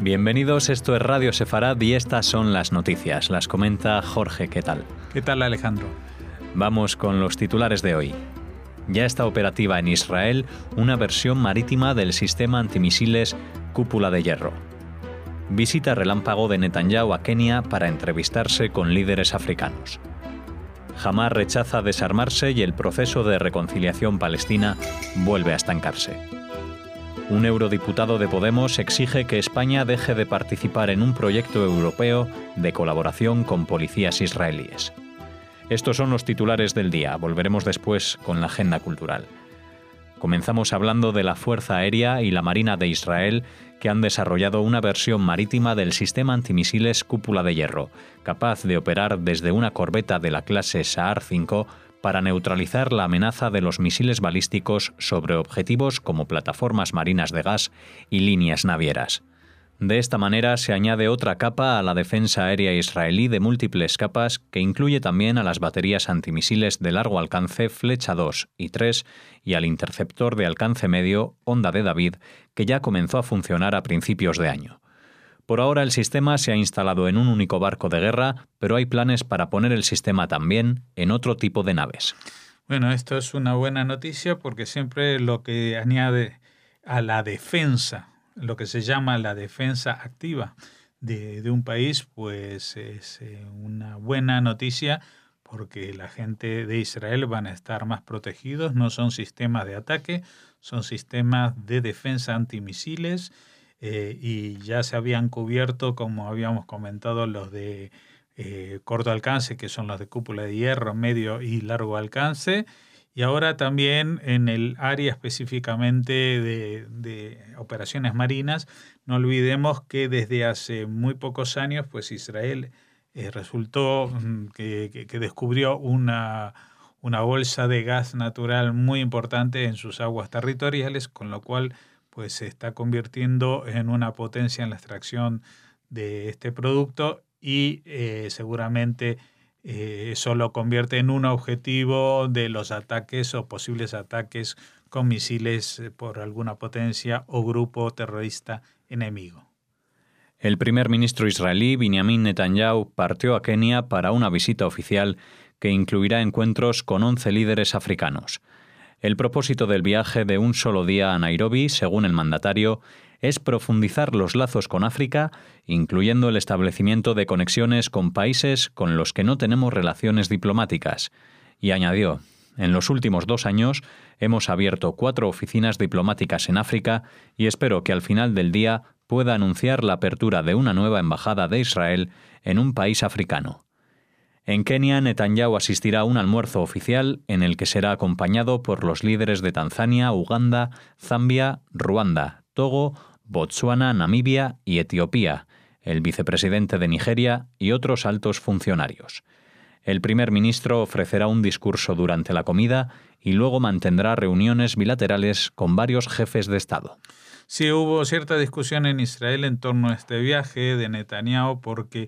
Bienvenidos, esto es Radio Sefarad y estas son las noticias. Las comenta Jorge, ¿qué tal? ¿Qué tal, Alejandro? Vamos con los titulares de hoy. Ya está operativa en Israel una versión marítima del sistema antimisiles Cúpula de Hierro. Visita relámpago de Netanyahu a Kenia para entrevistarse con líderes africanos. Hamás rechaza desarmarse y el proceso de reconciliación palestina vuelve a estancarse. Un eurodiputado de Podemos exige que España deje de participar en un proyecto europeo de colaboración con policías israelíes. Estos son los titulares del día. Volveremos después con la agenda cultural. Comenzamos hablando de la Fuerza Aérea y la Marina de Israel, que han desarrollado una versión marítima del sistema antimisiles Cúpula de Hierro, capaz de operar desde una corbeta de la clase Sa'ar 5 para neutralizar la amenaza de los misiles balísticos sobre objetivos como plataformas marinas de gas y líneas navieras. De esta manera se añade otra capa a la defensa aérea israelí de múltiples capas, que incluye también a las baterías antimisiles de largo alcance Flecha 2 y 3 y al interceptor de alcance medio Onda de David, que ya comenzó a funcionar a principios de año. Por ahora el sistema se ha instalado en un único barco de guerra, pero hay planes para poner el sistema también en otro tipo de naves. Bueno, esto es una buena noticia porque siempre lo que añade a la defensa, lo que se llama la defensa activa de un país, pues es una buena noticia porque la gente de Israel van a estar más protegidos. No son sistemas de ataque, son sistemas de defensa antimisiles. Y ya se habían cubierto, como habíamos comentado, los de corto alcance, que son los de cúpula de hierro, medio y largo alcance, y ahora también en el área específicamente de operaciones marinas. No olvidemos que desde hace muy pocos años, pues Israel resultó que descubrió una bolsa de gas natural muy importante en sus aguas territoriales, con lo cual pues se está convirtiendo en una potencia en la extracción de este producto y seguramente eso lo convierte en un objetivo de los ataques o posibles ataques con misiles por alguna potencia o grupo terrorista enemigo. El primer ministro israelí, Benjamin Netanyahu, partió a Kenia para una visita oficial que incluirá encuentros con 11 líderes africanos. El propósito del viaje de un solo día a Nairobi, según el mandatario, es profundizar los lazos con África, incluyendo el establecimiento de conexiones con países con los que no tenemos relaciones diplomáticas. Y añadió: en los últimos 2 años hemos abierto 4 oficinas diplomáticas en África y espero que al final del día pueda anunciar la apertura de una nueva embajada de Israel en un país africano. En Kenia, Netanyahu asistirá a un almuerzo oficial en el que será acompañado por los líderes de Tanzania, Uganda, Zambia, Ruanda, Togo, Botsuana, Namibia y Etiopía, el vicepresidente de Nigeria y otros altos funcionarios. El primer ministro ofrecerá un discurso durante la comida y luego mantendrá reuniones bilaterales con varios jefes de Estado. Sí, hubo cierta discusión en Israel en torno a este viaje de Netanyahu porque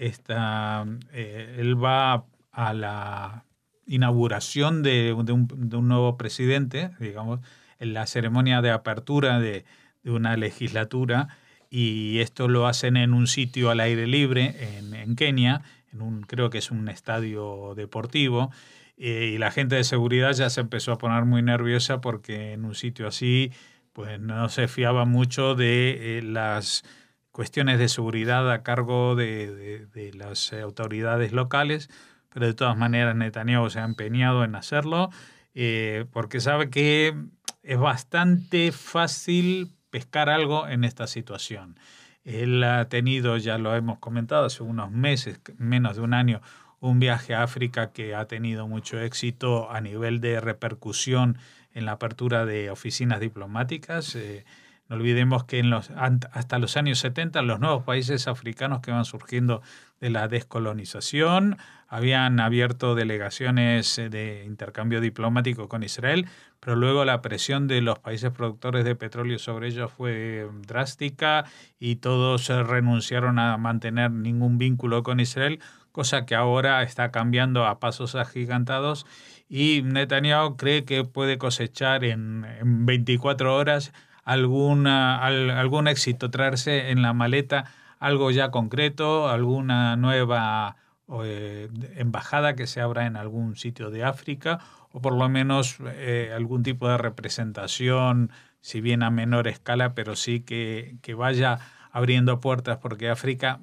él va a la inauguración de un nuevo presidente, digamos, en la ceremonia de apertura de una legislatura, y esto lo hacen en un sitio al aire libre en Kenia, creo que es un estadio deportivo, y la gente de seguridad ya se empezó a poner muy nerviosa porque en un sitio así pues no se fiaba mucho de las cuestiones de seguridad a cargo de las autoridades locales, pero de todas maneras Netanyahu se ha empeñado en hacerlo porque sabe que es bastante fácil pescar algo en esta situación. Él ha tenido, ya lo hemos comentado, hace unos meses, menos de un año, un viaje a África que ha tenido mucho éxito a nivel de repercusión en la apertura de oficinas diplomáticas. No olvidemos que hasta los años 70 los nuevos países africanos que van surgiendo de la descolonización habían abierto delegaciones de intercambio diplomático con Israel, pero luego la presión de los países productores de petróleo sobre ellos fue drástica y todos renunciaron a mantener ningún vínculo con Israel, cosa que ahora está cambiando a pasos agigantados, y Netanyahu cree que puede cosechar en 24 horas algún éxito, traerse en la maleta algo ya concreto, alguna nueva embajada que se abra en algún sitio de África, o por lo menos algún tipo de representación, si bien a menor escala, pero sí que vaya abriendo puertas, porque África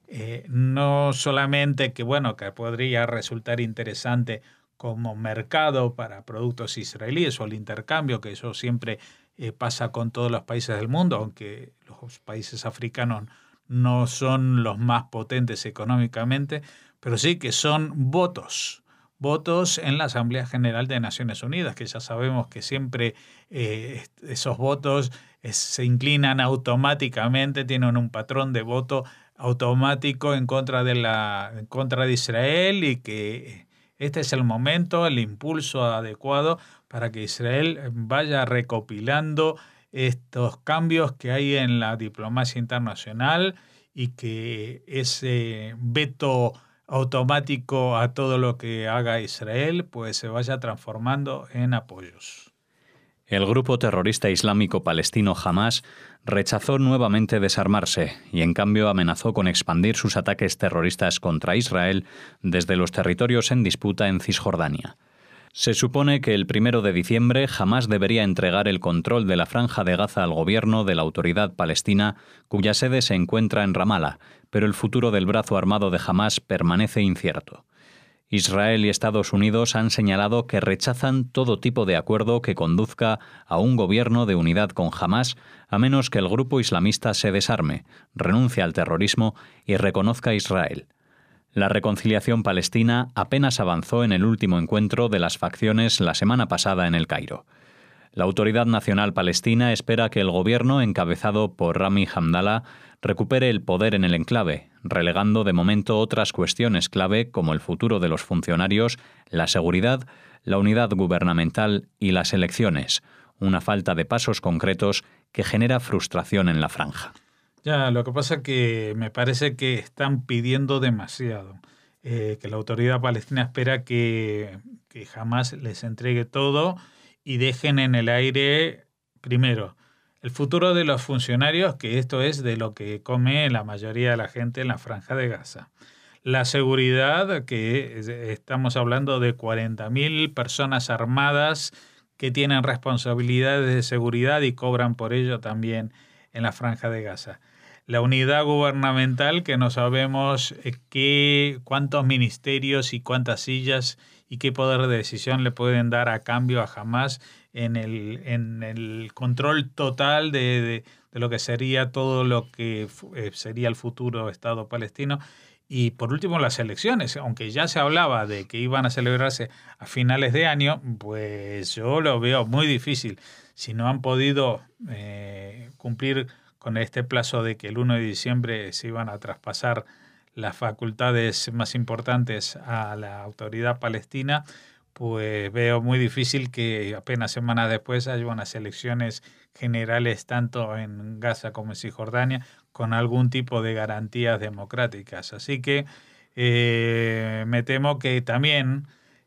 no solamente que podría resultar interesante como mercado para productos israelíes o el intercambio, que eso siempre pasa con todos los países del mundo, aunque los países africanos no son los más potentes económicamente, pero sí que son votos en la Asamblea General de Naciones Unidas, que ya sabemos que siempre esos votos se inclinan automáticamente, tienen un patrón de voto automático en contra de Israel, y que este es el momento, el impulso adecuado para que Israel vaya recopilando estos cambios que hay en la diplomacia internacional, y que ese veto automático a todo lo que haga Israel pues se vaya transformando en apoyos. El grupo terrorista islámico palestino Hamás rechazó nuevamente desarmarse y en cambio amenazó con expandir sus ataques terroristas contra Israel desde los territorios en disputa en Cisjordania. Se supone que el 1 de diciembre Hamás debería entregar el control de la Franja de Gaza al gobierno de la Autoridad Palestina, cuya sede se encuentra en Ramala, pero el futuro del brazo armado de Hamás permanece incierto. Israel y Estados Unidos han señalado que rechazan todo tipo de acuerdo que conduzca a un gobierno de unidad con Hamás, a menos que el grupo islamista se desarme, renuncie al terrorismo y reconozca a Israel. La reconciliación palestina apenas avanzó en el último encuentro de las facciones la semana pasada en El Cairo. La Autoridad Nacional Palestina espera que el gobierno, encabezado por Rami Hamdallah, recupere el poder en el enclave, relegando de momento otras cuestiones clave como el futuro de los funcionarios, la seguridad, la unidad gubernamental y las elecciones, una falta de pasos concretos que genera frustración en la franja. Ya, lo que pasa es que me parece que están pidiendo demasiado, que la autoridad palestina espera que jamás les entregue todo y dejen en el aire, primero, el futuro de los funcionarios, que esto es de lo que come la mayoría de la gente en la Franja de Gaza. La seguridad, que estamos hablando de 40.000 personas armadas que tienen responsabilidades de seguridad y cobran por ello también en la Franja de Gaza. La unidad gubernamental, que no sabemos cuántos ministerios y cuántas sillas y qué poder de decisión le pueden dar a cambio a Hamás en el control total de lo que sería todo lo que sería el futuro Estado palestino. Y por último, las elecciones, aunque ya se hablaba de que iban a celebrarse a finales de año, pues yo lo veo muy difícil. Si no han podido cumplir con este plazo de que el 1 de diciembre se iban a traspasar las facultades más importantes a la autoridad palestina, pues veo muy difícil que apenas semanas después haya unas elecciones generales tanto en Gaza como en Cisjordania con algún tipo de garantías democráticas. Así que me temo que también,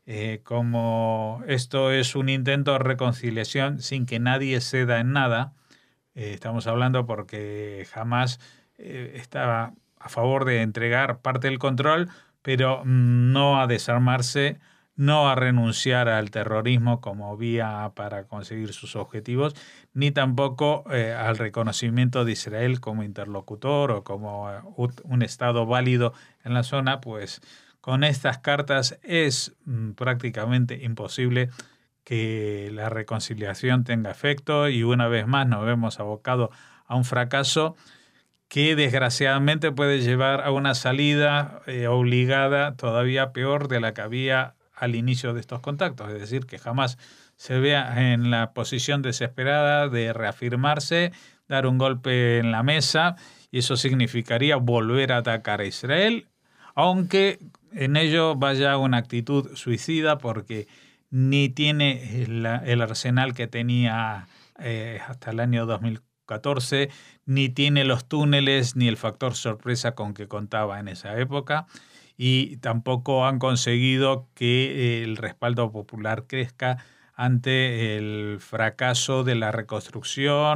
como esto es un intento de reconciliación sin que nadie ceda en nada, estamos hablando porque Hamás estaba a favor de entregar parte del control, pero no a desarmarse, no a renunciar al terrorismo como vía para conseguir sus objetivos, ni tampoco al reconocimiento de Israel como interlocutor o como un Estado válido en la zona. Pues con estas cartas es prácticamente imposible que la reconciliación tenga efecto, y una vez más nos vemos abocados a un fracaso que desgraciadamente puede llevar a una salida obligada todavía peor de la que había al inicio de estos contactos, es decir, que jamás se vea en la posición desesperada de reafirmarse, dar un golpe en la mesa, y eso significaría volver a atacar a Israel, aunque en ello vaya una actitud suicida, porque ni tiene el arsenal que tenía hasta el año 2014, ni tiene los túneles ni el factor sorpresa con que contaba en esa época, y tampoco han conseguido que el respaldo popular crezca ante el fracaso de la reconstrucción,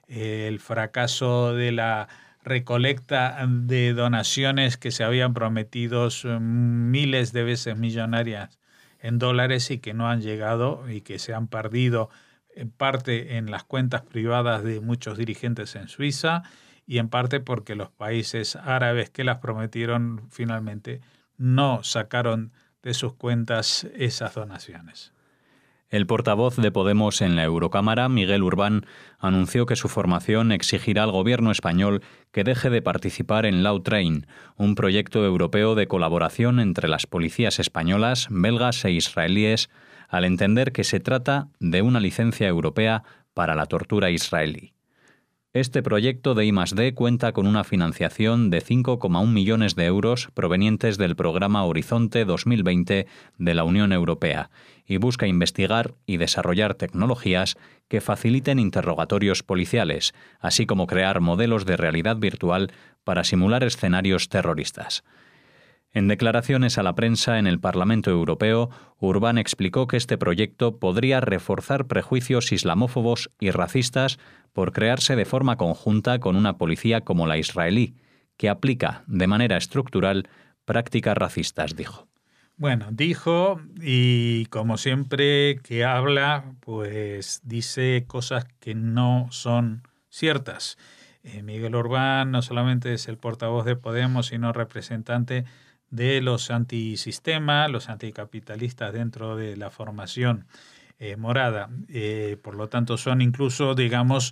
el fracaso de la recolecta de donaciones que se habían prometido miles de veces millonarias en dólares y que no han llegado y que se han perdido en parte en las cuentas privadas de muchos dirigentes en Suiza y en parte porque los países árabes que las prometieron finalmente no sacaron de sus cuentas esas donaciones. El portavoz de Podemos en la Eurocámara, Miguel Urbán, anunció que su formación exigirá al gobierno español que deje de participar en Law Train, un proyecto europeo de colaboración entre las policías españolas, belgas e israelíes, al entender que se trata de una licencia europea para la tortura israelí. Este proyecto de I+D cuenta con una financiación de 5,1 millones de euros provenientes del programa Horizonte 2020 de la Unión Europea y busca investigar y desarrollar tecnologías que faciliten interrogatorios policiales, así como crear modelos de realidad virtual para simular escenarios terroristas. En declaraciones a la prensa en el Parlamento Europeo, Urbán explicó que este proyecto podría reforzar prejuicios islamófobos y racistas por crearse de forma conjunta con una policía como la israelí, que aplica de manera estructural prácticas racistas, dijo. Bueno, dijo, y como siempre que habla, pues dice cosas que no son ciertas. Miguel Urbán no solamente es el portavoz de Podemos, sino representante de los antisistema, los anticapitalistas dentro de la formación morada. Por lo tanto, son incluso, digamos,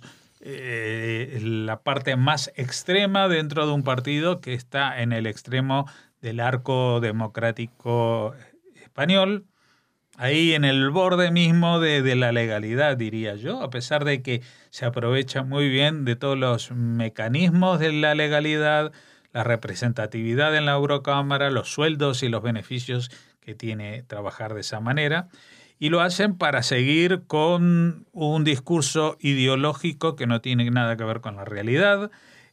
la parte más extrema dentro de un partido que está en el extremo del arco democrático español, ahí en el borde mismo de la legalidad, diría yo, a pesar de que se aprovecha muy bien de todos los mecanismos de la legalidad, la representatividad en la Eurocámara, los sueldos y los beneficios que tiene trabajar de esa manera, y lo hacen para seguir con un discurso ideológico que no tiene nada que ver con la realidad.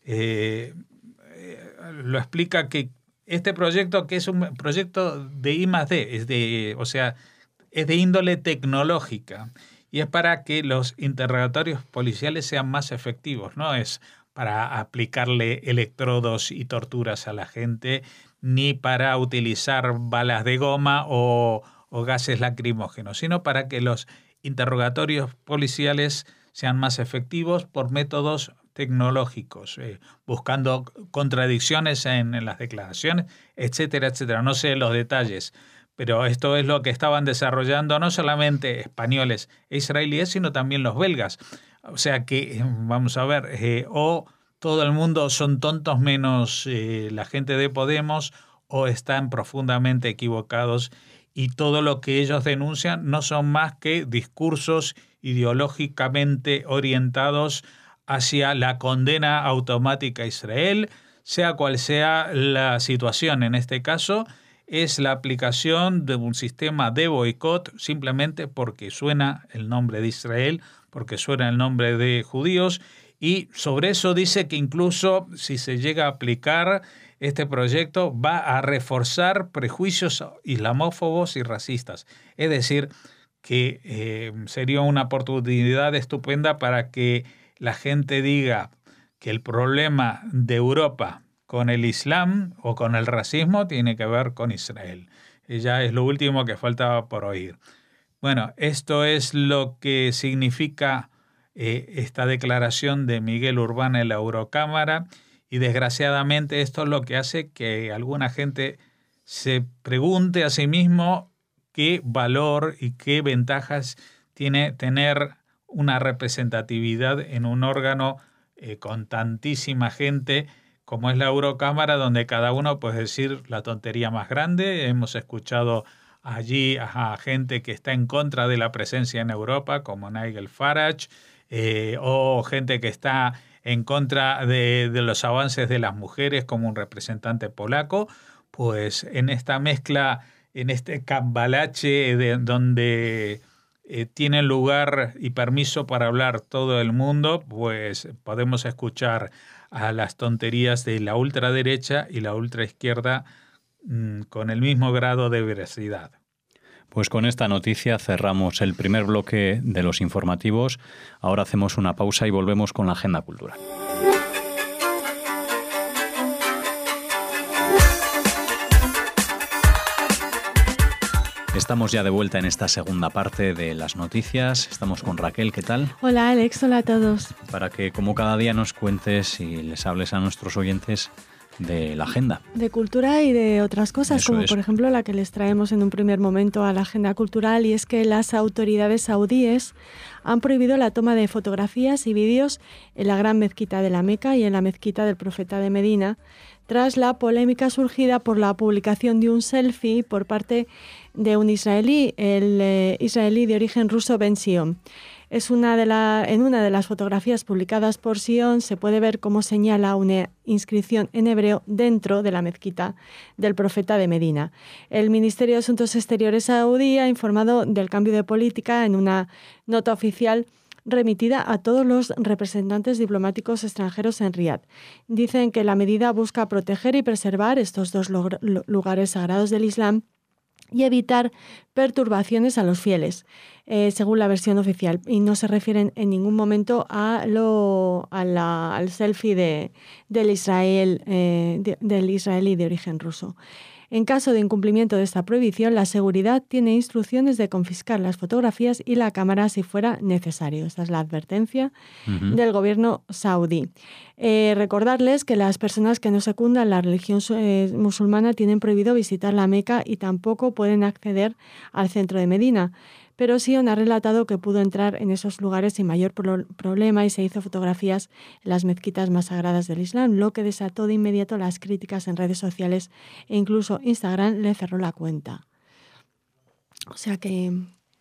Lo explica que este proyecto, que es un proyecto de I+D, es de índole tecnológica, y es para que los interrogatorios policiales sean más efectivos, no es para aplicarle electrodos y torturas a la gente, ni para utilizar balas de goma o gases lacrimógenos, sino para que los interrogatorios policiales sean más efectivos por métodos tecnológicos, buscando contradicciones en las declaraciones, etcétera, etcétera. No sé los detalles, pero esto es lo que estaban desarrollando no solamente españoles e israelíes, sino también los belgas. O sea que, vamos a ver, o todo el mundo son tontos menos la gente de Podemos, o están profundamente equivocados y todo lo que ellos denuncian no son más que discursos ideológicamente orientados hacia la condena automática a Israel, sea cual sea la situación. En este caso es la aplicación de un sistema de boicot simplemente porque suena el nombre de Israel, porque suena el nombre de judíos, y sobre eso dice que incluso si se llega a aplicar este proyecto va a reforzar prejuicios islamófobos y racistas. Es decir, que sería una oportunidad estupenda para que la gente diga que el problema de Europa con el Islam o con el racismo tiene que ver con Israel. Ya es lo último que faltaba por oír. Bueno, esto es lo que significa esta declaración de Miguel Urbán en la Eurocámara, y desgraciadamente esto es lo que hace que alguna gente se pregunte a sí mismo qué valor y qué ventajas tiene tener una representatividad en un órgano con tantísima gente como es la Eurocámara, donde cada uno puede decir la tontería más grande. Hemos escuchado allí a gente que está en contra de la presencia en Europa, como Nigel Farage, o gente que está en contra de los avances de las mujeres, como un representante polaco. Pues en esta mezcla, en este cambalache donde tiene lugar y permiso para hablar todo el mundo, pues podemos escuchar a las tonterías de la ultraderecha y la ultraizquierda con el mismo grado de veracidad. Pues con esta noticia cerramos el primer bloque de los informativos. Ahora hacemos una pausa y volvemos con la agenda cultural. Estamos ya de vuelta en esta segunda parte de las noticias. Estamos con Raquel, ¿qué tal? Hola Alex, hola a todos. Para que como cada día nos cuentes y les hables a nuestros oyentes de la agenda. De cultura y de otras cosas, Eso como es. por ejemplo la que les traemos en un primer momento a la agenda cultural, y es que las autoridades saudíes han prohibido la toma de fotografías y vídeos en la Gran Mezquita de la Meca y en la Mezquita del Profeta de Medina, tras la polémica surgida por la publicación de un selfie por parte de un israelí, el israelí de origen ruso Ben Sion. En una de las fotografías publicadas por Sion se puede ver cómo señala una inscripción en hebreo dentro de la mezquita del Profeta de Medina. El Ministerio de Asuntos Exteriores saudí ha informado del cambio de política en una nota oficial remitida a todos los representantes diplomáticos extranjeros en Riad. Dicen que la medida busca proteger y preservar estos dos lugares sagrados del Islam y evitar perturbaciones a los fieles, según la versión oficial. Y no se refieren en ningún momento al selfie del israelí de origen ruso. En caso de incumplimiento de esta prohibición, la seguridad tiene instrucciones de confiscar las fotografías y la cámara si fuera necesario. Esta es la advertencia del gobierno saudí. Recordarles que las personas que no secundan la religión musulmana tienen prohibido visitar la Meca y tampoco pueden acceder al centro de Medina. Pero Sion ha relatado que pudo entrar en esos lugares sin mayor problema y se hizo fotografías en las mezquitas más sagradas del Islam, lo que desató de inmediato las críticas en redes sociales e incluso Instagram le cerró la cuenta. O sea que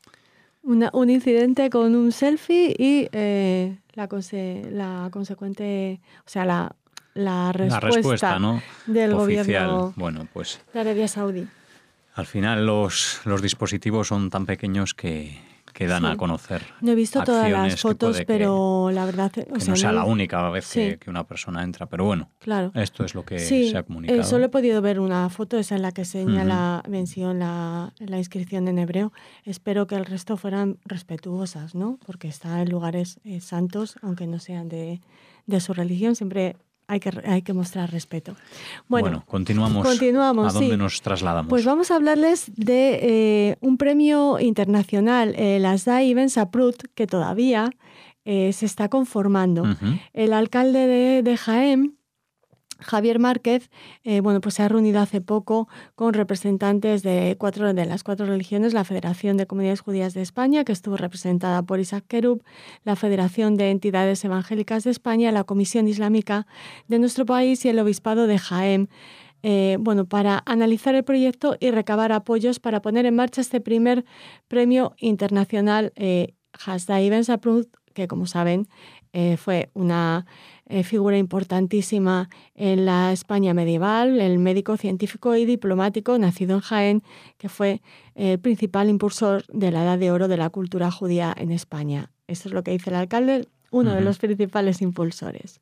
un incidente con un selfie y la consecuente, o sea, la respuesta, ¿no? del oficial. gobierno Bueno, pues de Arabia Saudí. al final los dispositivos son tan pequeños que dan a conocer. No he visto todas las fotos, pero la verdad... Que no sea la única vez que una persona entra, pero bueno, claro. Esto es lo que se ha comunicado. Solo he podido ver una foto, esa en la que señala mención la inscripción en hebreo. Espero que el resto fueran respetuosas, ¿no? Porque está en lugares santos, aunque no sean de su religión, siempre hay que mostrar respeto. Bueno, continuamos. ¿A dónde nos trasladamos? Pues vamos a hablarles de un premio internacional, el Asda Ibn Saprut, que todavía se está conformando. El alcalde de Jaén, Javier Márquez, pues se ha reunido hace poco con representantes de las cuatro religiones, la Federación de Comunidades Judías de España, que estuvo representada por Isaac Kerub, la Federación de Entidades Evangélicas de España, la Comisión Islámica de nuestro país y el Obispado de Jaén, para analizar el proyecto y recabar apoyos para poner en marcha este primer premio internacional Asda Ibn Saprut, que como saben fue una figura importantísima en la España medieval, el médico, científico y diplomático nacido en Jaén, que fue el principal impulsor de la Edad de Oro de la cultura judía en España. Eso es lo que dice el alcalde, uno de los principales impulsores.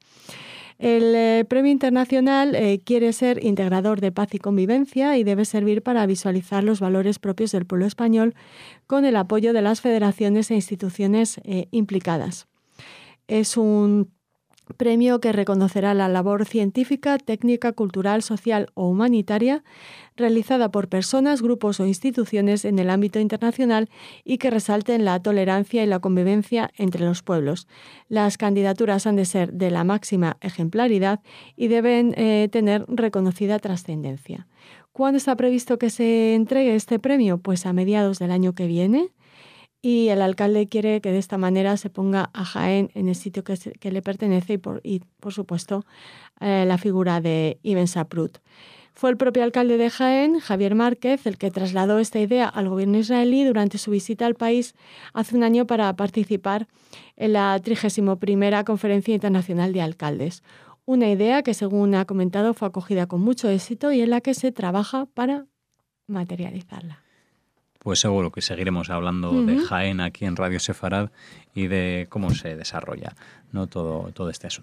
El premio internacional quiere ser integrador de paz y convivencia y debe servir para visualizar los valores propios del pueblo español con el apoyo de las federaciones e instituciones implicadas. Es un premio que reconocerá la labor científica, técnica, cultural, social o humanitaria realizada por personas, grupos o instituciones en el ámbito internacional y que resalten la tolerancia y la convivencia entre los pueblos. Las candidaturas han de ser de la máxima ejemplaridad y deben tener reconocida trascendencia. ¿Cuándo está previsto que se entregue este premio? Pues a mediados del año que viene. Y el alcalde quiere que de esta manera se ponga a Jaén en el sitio que le pertenece y por supuesto, la figura de Ibn Saprut. Fue el propio alcalde de Jaén, Javier Márquez, el que trasladó esta idea al gobierno israelí durante su visita al país hace un año para participar en la 31ª Conferencia Internacional de Alcaldes. Una idea que, según ha comentado, fue acogida con mucho éxito y en la que se trabaja para materializarla. Pues seguro que seguiremos hablando de Jaén aquí en Radio Sefarad y de cómo se desarrolla, ¿no? todo este asunto.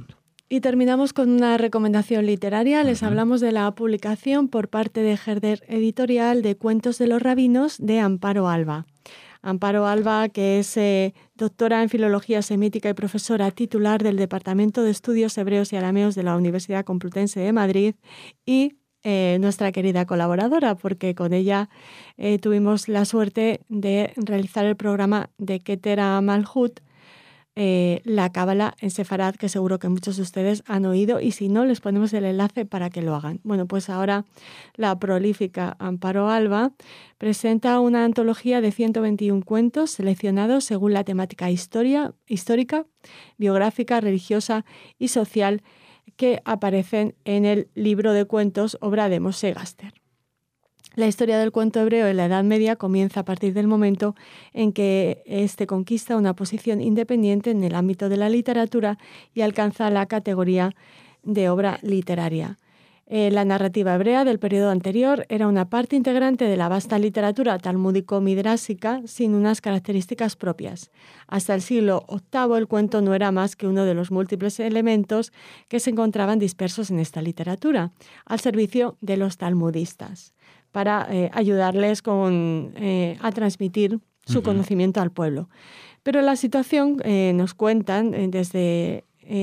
Y terminamos con una recomendación literaria. Les hablamos de la publicación por parte de Herder Editorial de Cuentos de los Rabinos de Amparo Alba. Amparo Alba, que es doctora en Filología Semítica y profesora titular del Departamento de Estudios Hebreos y Arameos de la Universidad Complutense de Madrid y nuestra querida colaboradora, porque con ella tuvimos la suerte de realizar el programa de Keter HaMalhut, la Cábala en Sefarad, que seguro que muchos de ustedes han oído, y si no, les ponemos el enlace para que lo hagan. Bueno, pues ahora la prolífica Amparo Alba presenta una antología de 121 cuentos seleccionados según la temática histórica, biográfica, religiosa y social que aparecen en el libro de cuentos, obra de Moshe Gaster. La historia del cuento hebreo en la Edad Media comienza a partir del momento en que éste conquista una posición independiente en el ámbito de la literatura y alcanza la categoría de obra literaria. La narrativa hebrea del periodo anterior era una parte integrante de la vasta literatura talmúdico-midrásica sin unas características propias. Hasta el siglo VIII el cuento no era más que uno de los múltiples elementos que se encontraban dispersos en esta literatura, al servicio de los talmudistas, para ayudarles a transmitir su conocimiento al pueblo. Pero la situación, nos cuentan desde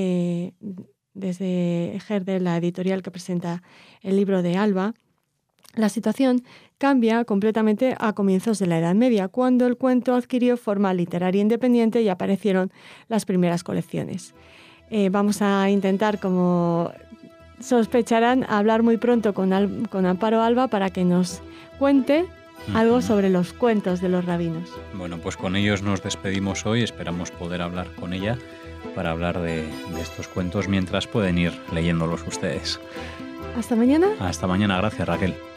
Herder, la editorial que presenta el libro de Alba, la situación cambia completamente a comienzos de la Edad Media, cuando el cuento adquirió forma literaria independiente y aparecieron las primeras colecciones. Vamos a intentar, como sospecharán, hablar muy pronto con Amparo Alba para que nos cuente algo sobre los cuentos de los rabinos. Bueno, pues con ellos nos despedimos hoy. Esperamos poder hablar con ella para hablar de estos cuentos mientras pueden ir leyéndolos ustedes. Hasta mañana. Hasta mañana. Gracias, Raquel.